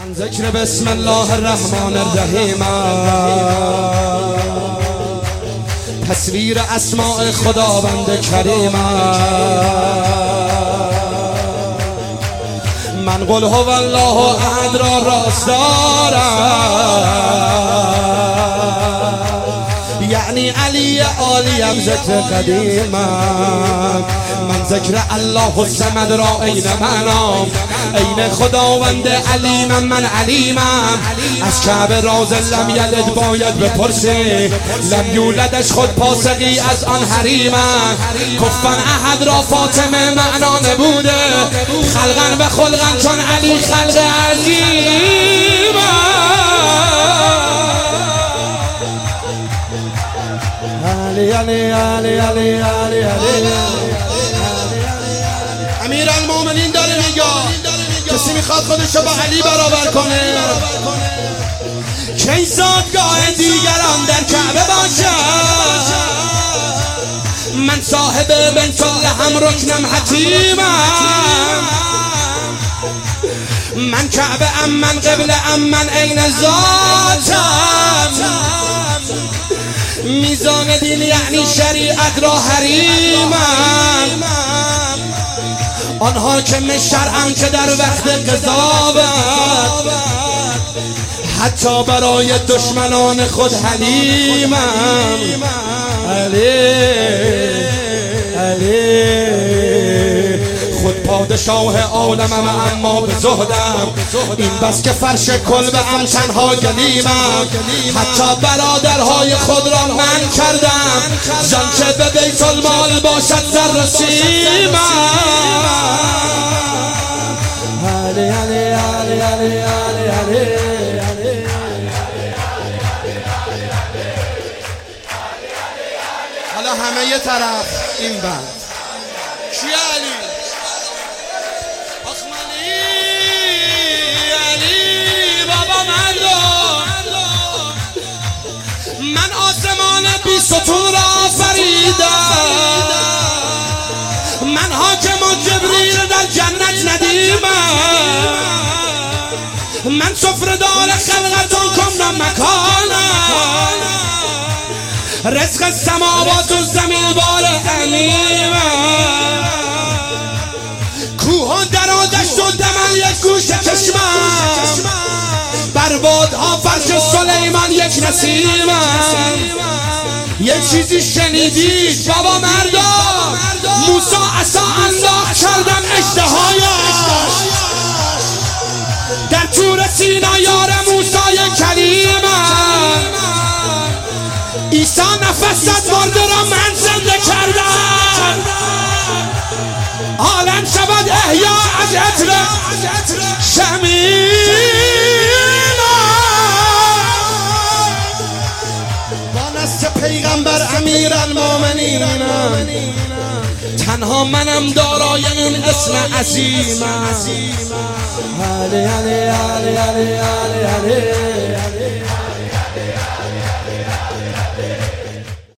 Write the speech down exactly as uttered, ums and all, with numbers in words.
من ذکر بسم الله الرحمن الرحیم تصویر اسماء خداوند کریم. من قل هو الله احد را راست دارم، یعنی علی عالیم ذکر قدیمم. من ذکر الله الصمد را عین منام، عین خداوند علیمم. من علیمم، از کعبه راز لم یلد باید بپرسی، لم یولدش خود پاسقی از آن حریمم. کفن احد را فاطمه معنا نبوده، خلقن و خلقن چون علی خلق عظیمم. علی علی علی علی علی علی امیر المومنین داره میگه کسی میخواد خودشو با علی برابر کنه کی زادگاه دیگران در کعبه باشد. من صاحب بنت لحم رکنم حتیمم. من کعبه ام، من قبله ام، من عین ذاتم. میزان دین یعنی شریعت را حریمم. آنها که شرعن که در وقت قضاوت حتی برای دشمنان خود حلیمم. علی علی خود پادشاه عالمم اما به زهدم، این بس که فرش کلبه ام تنها گلیمم. حتی برادرهای خود را من کردم، زان که به بیت المال باشد زر سیمم. علی علی علی علی علی علی حالا همه یه طرف این بند چی علی؟ من آسمان بی ستون را آفریدم، من حاکم و جبریل در جنت ندیمم. من سفره‌دار خلقتون کمنا مکانم، رزق سماوات و زمین بار امیمم. کوه و در و دشت و دمن یک گوشه چشمم، بربادها فرش سلیمان یک نسیمم. یک چیزی شنیدید بابا مردم؟ موسی عصا انداخت کردم اژدهایش، در طور سینا یار موسی کلیمم. عیسی نفس زد مرده را من زنده کردم، عالم شود احیا از عطر شمیم. با نص پیغمبر امیر المومنینم، تنها منم دارای این اسم عظیمم. علی علی علی علی علی علی